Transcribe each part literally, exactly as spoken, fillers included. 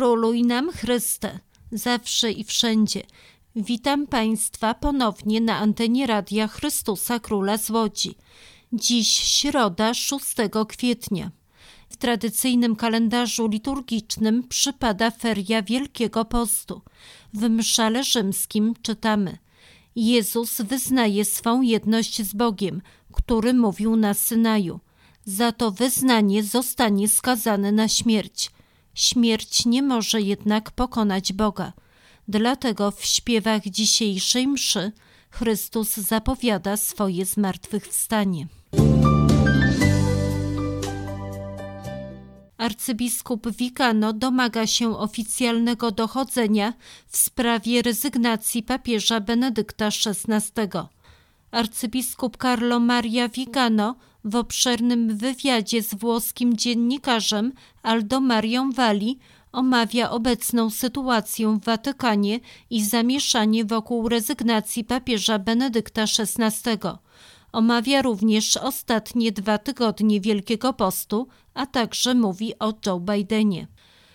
Króluj nam Chryste, zawsze i wszędzie. Witam Państwa ponownie na antenie Radia Chrystusa Króla z Łodzi. Dziś środa, szóstego kwietnia. W tradycyjnym kalendarzu liturgicznym przypada feria Wielkiego Postu. W mszale rzymskim czytamy: Jezus wyznaje swą jedność z Bogiem, który mówił na Synaju. Za to wyznanie zostanie skazany na śmierć. Śmierć nie może jednak pokonać Boga. Dlatego w śpiewach dzisiejszej mszy Chrystus zapowiada swoje zmartwychwstanie. Arcybiskup Vigano domaga się oficjalnego dochodzenia w sprawie rezygnacji papieża Benedykta szesnastego. Arcybiskup Carlo Maria Vigano w obszernym wywiadzie z włoskim dziennikarzem Aldo Marią Valli omawia obecną sytuację w Watykanie i zamieszanie wokół rezygnacji papieża Benedykta szesnastego. Omawia również ostatnie dwa tygodnie Wielkiego Postu, a także mówi o Joe Bidenie.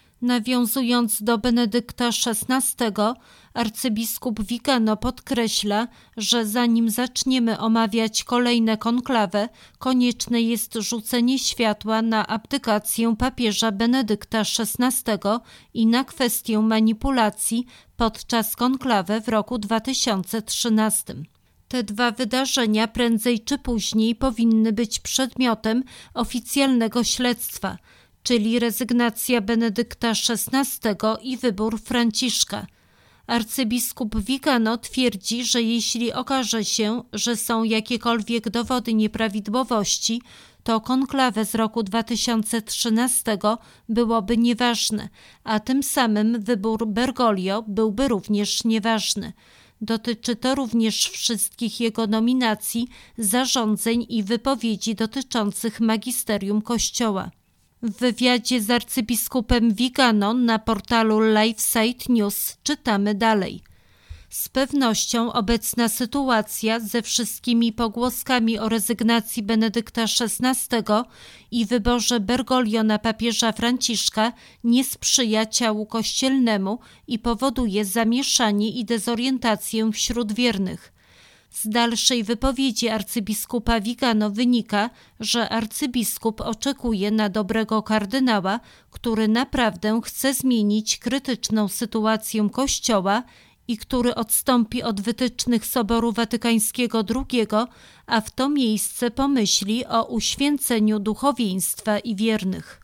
Nawiązując do Benedykta szesnastego, arcybiskup Vigano podkreśla, że zanim zaczniemy omawiać kolejne konklawę, konieczne jest rzucenie światła na abdykację papieża Benedykta szesnastego i na kwestię manipulacji podczas konklawy w roku dwa tysiące trzynastym. Te dwa wydarzenia prędzej czy później powinny być przedmiotem oficjalnego śledztwa, czyli rezygnacja Benedykta szesnastego i wybór Franciszka. Arcybiskup Vigano twierdzi, że jeśli okaże się, że są jakiekolwiek dowody nieprawidłowości, to konklawę z roku dwa tysiące trzynastego byłoby nieważne, a tym samym wybór Bergoglio byłby również nieważny. Dotyczy to również wszystkich jego nominacji, zarządzeń i wypowiedzi dotyczących magisterium Kościoła. W wywiadzie z arcybiskupem Vigano na portalu LifeSite News czytamy dalej. Z pewnością obecna sytuacja ze wszystkimi pogłoskami o rezygnacji Benedykta szesnastego i wyborze Bergoglio na papieża Franciszka nie sprzyja ciału kościelnemu i powoduje zamieszanie i dezorientację wśród wiernych. Z dalszej wypowiedzi arcybiskupa Vigano wynika, że arcybiskup oczekuje na dobrego kardynała, który naprawdę chce zmienić krytyczną sytuację Kościoła i który odstąpi od wytycznych Soboru Watykańskiego drugiego, a w to miejsce pomyśli o uświęceniu duchowieństwa i wiernych.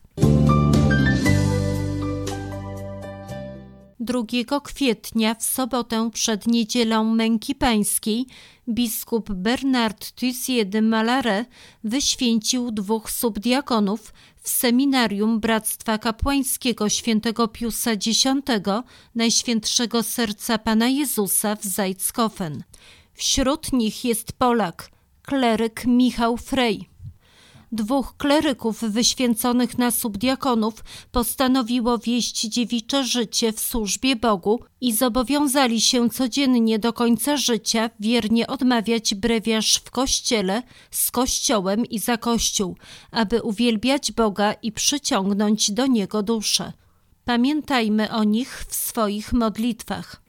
drugiego kwietnia w sobotę przed niedzielą Męki Pańskiej biskup Bernard Thusier de Malaret wyświęcił dwóch subdiakonów w seminarium Bractwa Kapłańskiego świętego Piusa Dziesiątego Najświętszego Serca Pana Jezusa w Zeitskofen. Wśród nich jest Polak, kleryk Michał Frej. Dwóch kleryków wyświęconych na subdiakonów postanowiło wieść dziewicze życie w służbie Bogu i zobowiązali się codziennie do końca życia wiernie odmawiać brewiarz w Kościele, z Kościołem i za Kościół, aby uwielbiać Boga i przyciągnąć do Niego duszę. Pamiętajmy o nich w swoich modlitwach.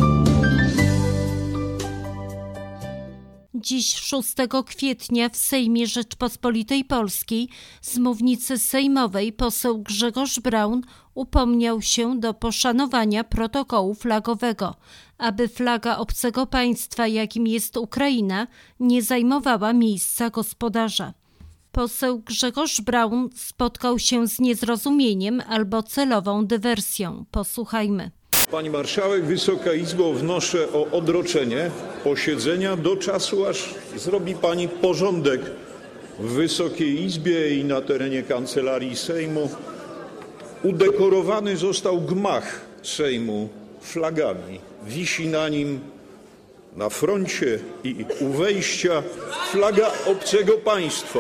Dziś, szóstego kwietnia, w Sejmie Rzeczpospolitej Polskiej z mównicy sejmowej poseł Grzegorz Braun upomniał się do poszanowania protokołu flagowego, aby flaga obcego państwa, jakim jest Ukraina, nie zajmowała miejsca gospodarza. Poseł Grzegorz Braun spotkał się z niezrozumieniem albo celową dywersją. Posłuchajmy. Pani marszałek, Wysoka Izbo, wnoszę o odroczenie posiedzenia do czasu, aż zrobi pani porządek w Wysokiej Izbie i na terenie Kancelarii Sejmu. Udekorowany został gmach Sejmu flagami. Wisi na nim na froncie i u wejścia flaga obcego państwa.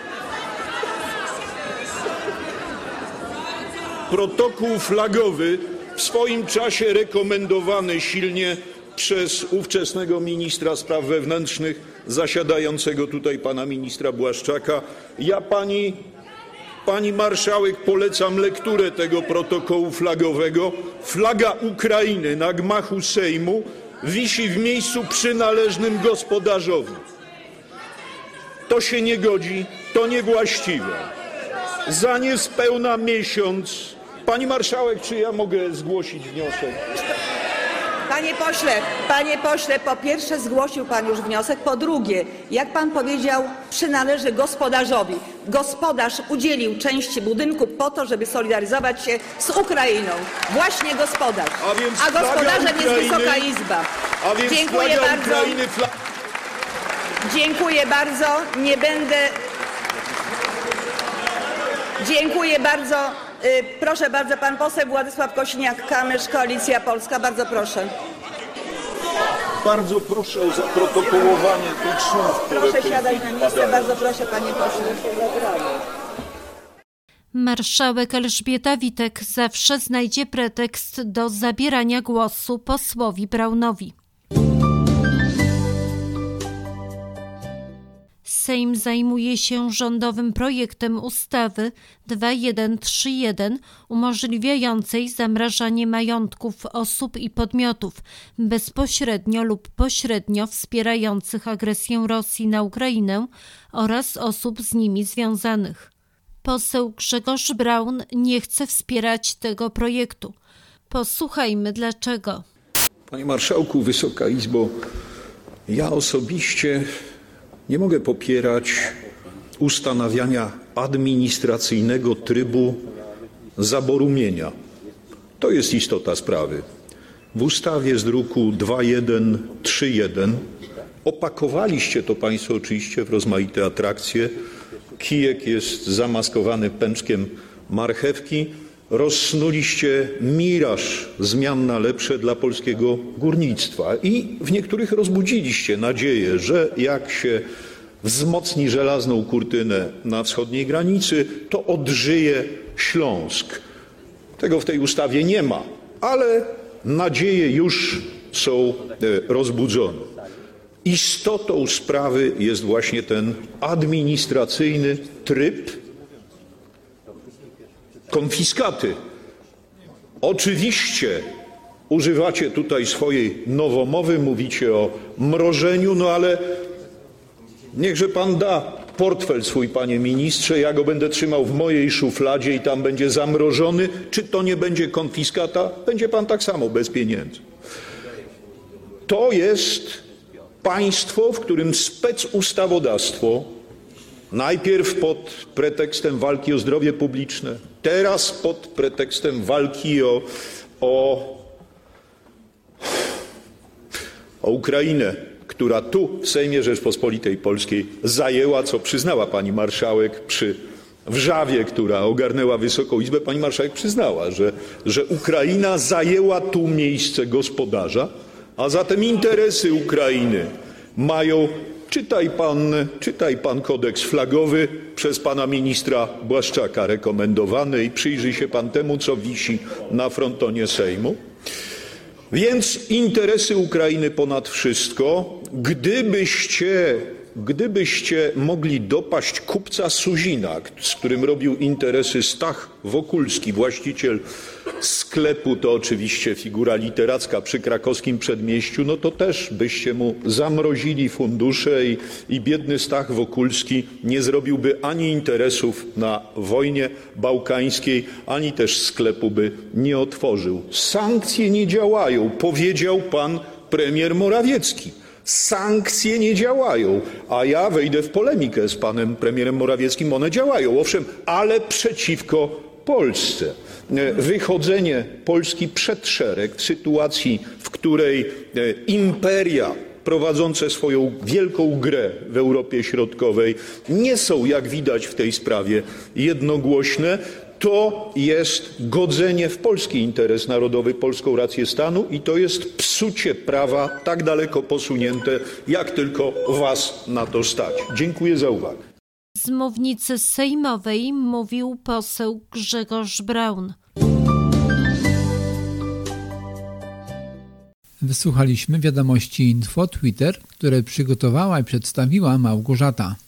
Protokół flagowy w swoim czasie rekomendowany silnie przez ówczesnego ministra spraw wewnętrznych, zasiadającego tutaj pana ministra Błaszczaka. Ja pani Pani marszałek, polecam lekturę tego protokołu flagowego. Flaga Ukrainy na gmachu Sejmu wisi w miejscu przynależnym gospodarzowi. To się nie godzi, to niewłaściwe. Za niespełna miesiąc... Pani marszałek, czy ja mogę zgłosić wniosek? Panie pośle, panie pośle, po pierwsze zgłosił pan już wniosek, po drugie, jak pan powiedział, przynależy gospodarzowi. Gospodarz udzielił części budynku po to, żeby solidaryzować się z Ukrainą. Właśnie gospodarz. A, więc a gospodarzem Ukrainy, jest Wysoka Izba. A więc Dziękuję bardzo. Ukrainy, fla... Dziękuję bardzo. Nie będę... Dziękuję bardzo. Proszę bardzo, pan poseł Władysław Kosiniak-Kamysz, Koalicja Polska. Bardzo proszę. Bardzo proszę o zaprotokołowanie tych słów, które... Proszę siadać na miejsce. Bardzo proszę, panie pośle. Marszałek Elżbieta Witek zawsze znajdzie pretekst do zabierania głosu posłowi Braunowi. Sejm zajmuje się rządowym projektem ustawy dwa jeden trzy jeden umożliwiającej zamrażanie majątków osób i podmiotów bezpośrednio lub pośrednio wspierających agresję Rosji na Ukrainę oraz osób z nimi związanych. Poseł Grzegorz Braun nie chce wspierać tego projektu. Posłuchajmy dlaczego. Panie marszałku, Wysoka Izbo, ja osobiście nie mogę popierać ustanawiania administracyjnego trybu zaboru mienia. To jest istota sprawy. W ustawie z druku dwa jeden trzy jeden opakowaliście to państwo oczywiście w rozmaite atrakcje. Kijek jest zamaskowany pęczkiem marchewki. Rozsnuliście miraż zmian na lepsze dla polskiego górnictwa i w niektórych rozbudziliście nadzieję, że jak się wzmocni żelazną kurtynę na wschodniej granicy, to odżyje Śląsk. Tego w tej ustawie nie ma, ale nadzieje już są rozbudzone. Istotą sprawy jest właśnie ten administracyjny tryb konfiskaty. Oczywiście używacie tutaj swojej nowomowy, mówicie o mrożeniu, no ale niechże pan da portfel swój, panie ministrze, ja go będę trzymał w mojej szufladzie i tam będzie zamrożony. Czy to nie będzie konfiskata? Będzie pan tak samo bez pieniędzy. To jest państwo, w którym specustawodawstwo najpierw pod pretekstem walki o zdrowie publiczne, teraz pod pretekstem walki o, o, o Ukrainę, która tu w Sejmie Rzeczpospolitej Polskiej zajęła, co przyznała pani marszałek przy wrzawie, która ogarnęła Wysoką Izbę, pani marszałek przyznała, że, że Ukraina zajęła tu miejsce gospodarza, a zatem interesy Ukrainy mają... Czytaj pan, czytaj pan kodeks flagowy przez pana ministra Błaszczaka rekomendowany i przyjrzyj się pan temu, co wisi na frontonie Sejmu. Więc interesy Ukrainy ponad wszystko. Gdybyście, gdybyście mogli dopaść kupca Suzina, z którym robił interesy Stach Wokulski, właściciel sklepu, to oczywiście figura literacka przy krakowskim Przedmieściu, no to też byście mu zamrozili fundusze i, i biedny Stach Wokulski nie zrobiłby ani interesów na wojnie bałkańskiej, ani też sklepu by nie otworzył. Sankcje nie działają, powiedział pan premier Morawiecki. Sankcje nie działają, a ja wejdę w polemikę z panem premierem Morawieckim. One działają, owszem, ale przeciwko Polsce. Wychodzenie Polski przed szereg w sytuacji, w której imperia prowadzące swoją wielką grę w Europie Środkowej nie są, jak widać w tej sprawie, jednogłośne, to jest godzenie w polski interes narodowy, polską rację stanu i to jest psucie prawa tak daleko posunięte, jak tylko was na to stać. Dziękuję za uwagę. Z mównicy sejmowej mówił poseł Grzegorz Braun. Wysłuchaliśmy wiadomości Info Twitter, które przygotowała i przedstawiła Małgorzata.